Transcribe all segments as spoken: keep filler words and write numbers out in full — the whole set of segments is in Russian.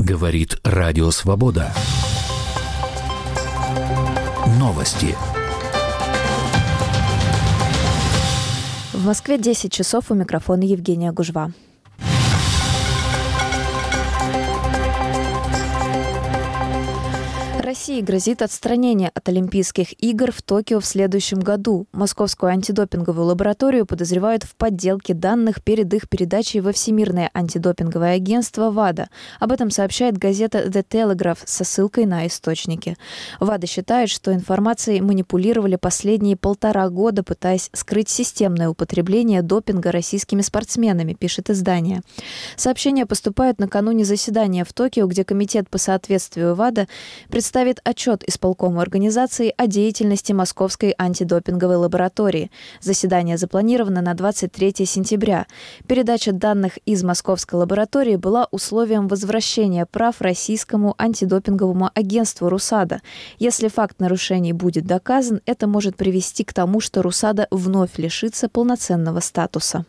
Говорит Радио Свобода. Новости. В Москве десять часов, у микрофона Евгения Гужва. России грозит отстранение от Олимпийских игр в Токио в следующем году. Московскую антидопинговую лабораторию подозревают в подделке данных перед их передачей во Всемирное антидопинговое агентство ВАДА. Об этом сообщает газета The Telegraph со ссылкой на источники. ВАДА считает, что информацией манипулировали последние полтора года, пытаясь скрыть системное употребление допинга российскими спортсменами, пишет издание. Сообщения поступают накануне заседания в Токио, где комитет по соответствию ВАДА представил отчет исполкому организации о деятельности Московской антидопинговой лаборатории. Заседание запланировано на двадцать третьего сентября. Передача данных из Московской лаборатории была условием возвращения прав российскому антидопинговому агентству РУСАДА. Если факт нарушений будет доказан, это может привести к тому, что РУСАДА вновь лишится полноценного статуса.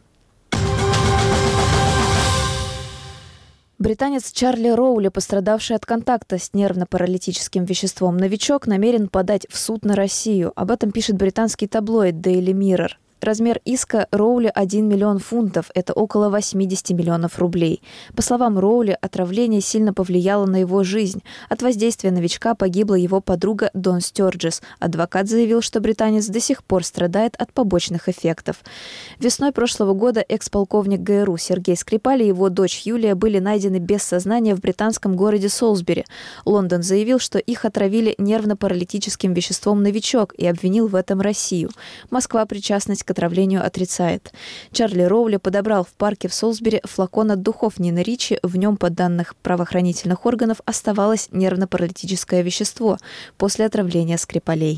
Британец Чарли Роули, пострадавший от контакта с нервно-паралитическим веществом «Новичок», намерен подать в суд на Россию. Об этом пишет британский таблоид Daily Mirror. Размер иска Роули один миллион фунтов, это около восемьдесят миллионов рублей. По словам Роули, отравление сильно повлияло на его жизнь. От воздействия новичка погибла его подруга Дон Стёрджес. Адвокат заявил, что британец до сих пор страдает от побочных эффектов. Весной прошлого года экс-полковник ГРУ Сергей Скрипаль и его дочь Юлия были найдены без сознания в британском городе Солсбери. Лондон заявил, что их отравили нервно-паралитическим веществом «Новичок» и обвинил в этом Россию. Москва причастность к отравлению отрицает. Чарли Роули подобрал в парке в Солсбери флакон от духов Нины Ричи. В нем, по данным правоохранительных органов, оставалось нервно-паралитическое вещество после отравления Скрипалей.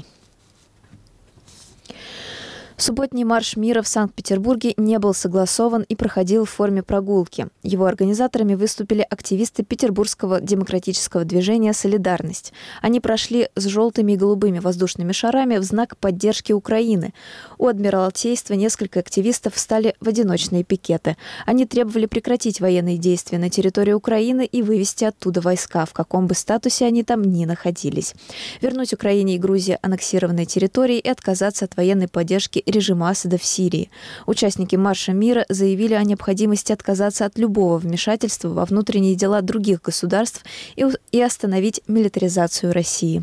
Субботний марш мира в Санкт-Петербурге не был согласован и проходил в форме прогулки. Его организаторами выступили активисты петербургского демократического движения «Солидарность». Они прошли с желтыми и голубыми воздушными шарами в знак поддержки Украины. У Адмиралтейства несколько активистов встали в одиночные пикеты. Они требовали прекратить военные действия на территории Украины и вывести оттуда войска, в каком бы статусе они там ни находились. Вернуть Украине и Грузии аннексированные территории и отказаться от военной поддержки режима Асада в Сирии. Участники марша мира заявили о необходимости отказаться от любого вмешательства во внутренние дела других государств и, и остановить милитаризацию России.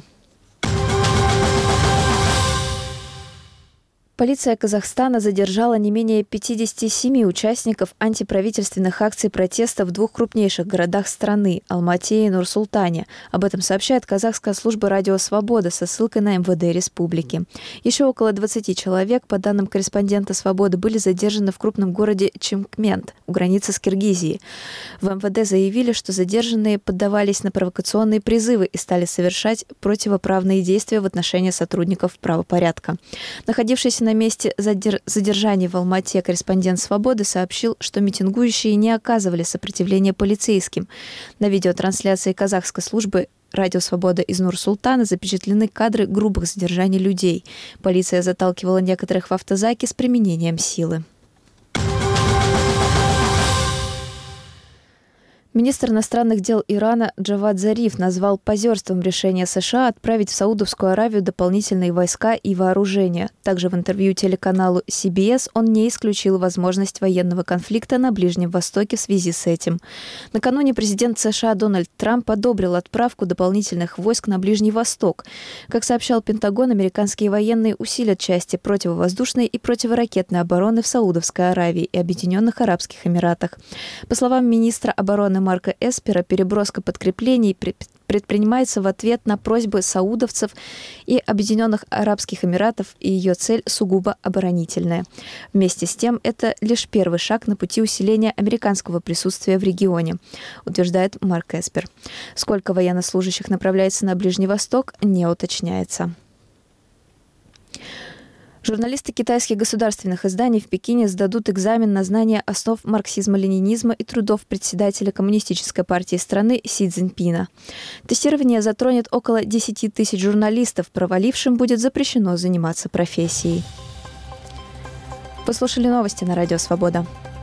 Полиция Казахстана задержала не менее пятидесяти семи участников антиправительственных акций протеста в двух крупнейших городах страны – Алмате и Нур-Султане. Об этом сообщает казахская служба «Радио Свобода» со ссылкой на эм вэ дэ республики. Еще около двадцати человек, по данным корреспондента «Свободы», были задержаны в крупном городе Чимкмент у границы с Киргизией. В эм вэ дэ заявили, что задержанные поддавались на провокационные призывы и стали совершать противоправные действия в отношении сотрудников правопорядка. Находившийся на месте задержания в Алмате корреспондент «Свободы» сообщил, что митингующие не оказывали сопротивления полицейским. На видеотрансляции казахской службы «Радио Свобода» из Нур-Султана запечатлены кадры грубых задержаний людей. Полиция заталкивала некоторых в автозаки с применением силы. Министр иностранных дел Ирана Джавад Зариф назвал позерством решение США отправить в Саудовскую Аравию дополнительные войска и вооружения. Также в интервью телеканалу си би эс он не исключил возможность военного конфликта на Ближнем Востоке в связи с этим. Накануне президент США Дональд Трамп одобрил отправку дополнительных войск на Ближний Восток. Как сообщал Пентагон, американские военные усилят части противовоздушной и противоракетной обороны в Саудовской Аравии и Объединенных Арабских Эмиратах. По словам министра обороны Марка Эспера, переброска подкреплений предпринимается в ответ на просьбы саудовцев и Объединенных Арабских Эмиратов, и ее цель сугубо оборонительная. Вместе с тем, это лишь первый шаг на пути усиления американского присутствия в регионе, утверждает Марк Эспер. Сколько военнослужащих направляется на Ближний Восток, не уточняется. Журналисты китайских государственных изданий в Пекине сдадут экзамен на знание основ марксизма-ленинизма и трудов председателя Коммунистической партии страны Си Цзиньпина. Тестирование затронет около десяти тысяч журналистов. Провалившим будет запрещено заниматься профессией. Вы слушали новости на Радио Свобода.